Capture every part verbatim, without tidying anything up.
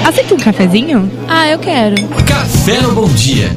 Aceita um cafezinho? Ah, eu quero. Café no Bom Dia.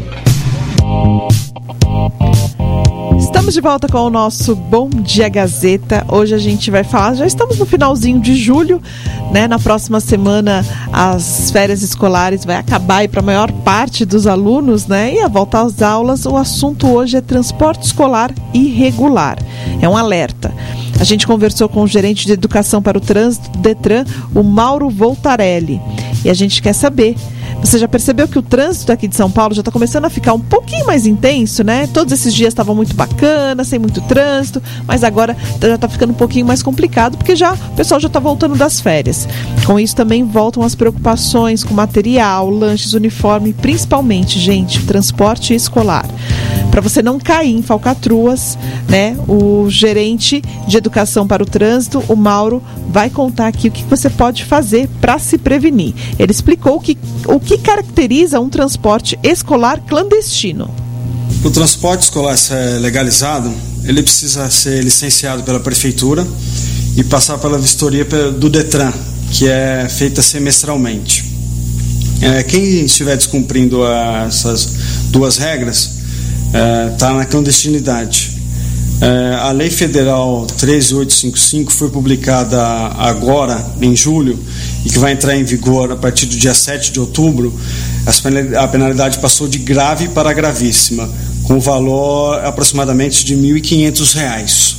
Estamos de volta com o nosso Bom Dia Gazeta. Hoje a gente vai falar, já estamos no finalzinho de julho, né? Na próxima semana as férias escolares vai acabar para a maior parte dos alunos, né? E a volta às aulas, o assunto hoje é transporte escolar irregular. É um alerta. A gente conversou com o gerente de Educação para o Trânsito do Detran, o Mauro Voltarelli. E a gente quer saber, você já percebeu que o trânsito aqui de São Paulo já está começando a ficar um pouquinho mais intenso, né? Todos esses dias estavam muito bacana, sem muito trânsito, mas agora já está ficando um pouquinho mais complicado, porque já o pessoal já está voltando das férias. Com isso também voltam as preocupações com material, lanches, uniforme, principalmente, gente, o transporte escolar. Para você não cair em falcatruas, né? O gerente de Educação para o Trânsito, o Mauro, vai contar aqui o que você pode fazer para se prevenir. Ele explicou que, o que caracteriza um transporte escolar clandestino. O transporte escolar ser legalizado, ele precisa ser licenciado pela prefeitura e passar pela vistoria do Detran, que é feita semestralmente. É, quem estiver descumprindo essas duas regras está é, na clandestinidade. É, a Lei Federal treze mil oitocentos e cinquenta e cinco foi publicada agora, em julho, e que vai entrar em vigor a partir do dia sete de outubro. A penalidade passou de grave para gravíssima, com valor aproximadamente de mil e quinhentos reais.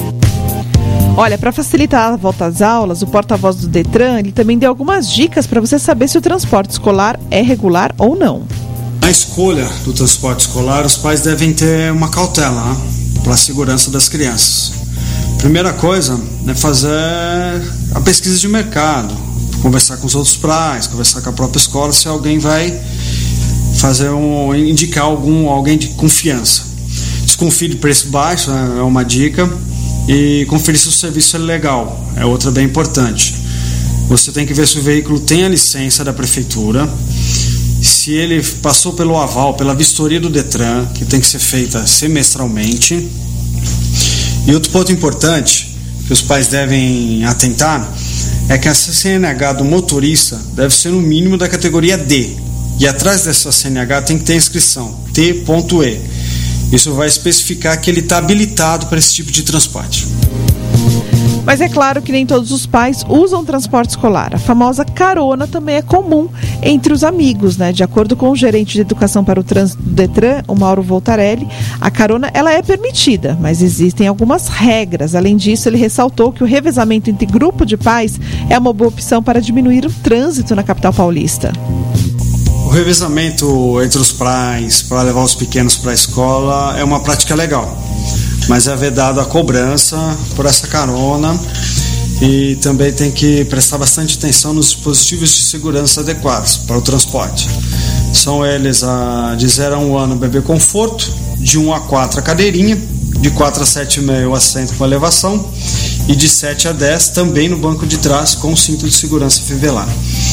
Olha, para facilitar a volta às aulas, o porta-voz do Detran, ele também deu algumas dicas para você saber se o transporte escolar é regular ou não. Na escolha do transporte escolar, os pais devem ter uma cautela, né, para a segurança das crianças. Primeira coisa é fazer a pesquisa de mercado, conversar com os outros pais, conversar com a própria escola, se alguém vai fazer um, indicar algum, alguém de confiança. Desconfie de preço baixo, né, é uma dica, e conferir se o serviço é legal, é outra bem importante. Você tem que ver se o veículo tem a licença da prefeitura, se ele passou pelo aval, pela vistoria do Detran, que tem que ser feita semestralmente. E outro ponto importante que os pais devem atentar é que a C N H do motorista deve ser no mínimo da categoria D, e atrás dessa C N H tem que ter a inscrição T E. Isso vai especificar que ele está habilitado para esse tipo de transporte. Mas é claro que nem todos os pais usam transporte escolar. A famosa carona também é comum entre os amigos, né? De acordo com o gerente de Educação para o Trânsito do Detran, o Mauro Voltarelli, a carona ela é permitida, mas existem algumas regras. Além disso, ele ressaltou que o revezamento entre grupo de pais é uma boa opção para diminuir o trânsito na capital paulista. O revezamento entre os pais para levar os pequenos para a escola é uma prática legal, mas é vedado a cobrança por essa carona, e também tem que prestar bastante atenção nos dispositivos de segurança adequados para o transporte. São eles a, de zero a um ano bebê conforto, de um a quatro a cadeirinha, de quatro a sete e meio o assento com elevação e de sete a dez também no banco de trás com cinto de segurança fivelar.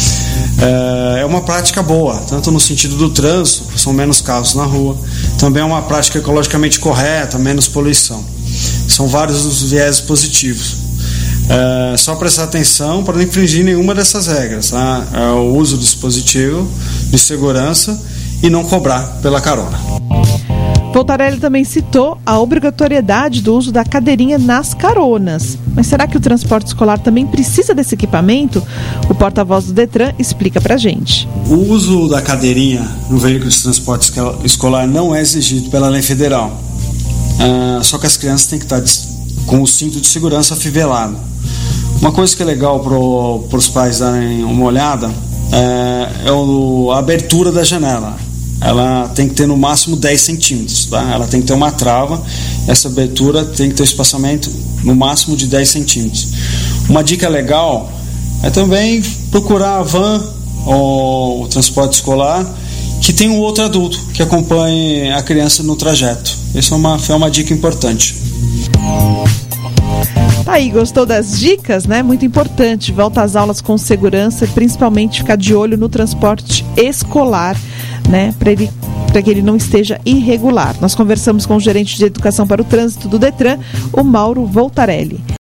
É uma prática boa, tanto no sentido do trânsito, são menos carros na rua, também é uma prática ecologicamente correta, menos poluição. São vários os viés positivos. É só prestar atenção para não infringir nenhuma dessas regras, tá? É o uso do dispositivo de segurança e não cobrar pela carona. Voltarelli também citou a obrigatoriedade do uso da cadeirinha nas caronas. Mas será que o transporte escolar também precisa desse equipamento? O porta-voz do Detran explica pra gente. O uso da cadeirinha no veículo de transporte escolar não é exigido pela lei federal. Ah, só que as crianças têm que estar com o cinto de segurança afivelado. Uma coisa que é legal para os pais darem uma olhada é, é o, a abertura da janela. Ela tem que ter no máximo dez centímetros, tá? Ela tem que ter uma trava, essa abertura tem que ter um espaçamento no máximo de dez centímetros. Uma dica legal é também procurar a van ou o transporte escolar que tem um outro adulto que acompanhe a criança no trajeto. Essa é uma, é uma dica importante. Tá aí, gostou das dicas, né? Muito importante, volta às aulas com segurança e principalmente ficar de olho no transporte escolar, né? Para ele, para que ele não esteja irregular. Nós conversamos com o gerente de Educação para o Trânsito do Detran, o Mauro Voltarelli.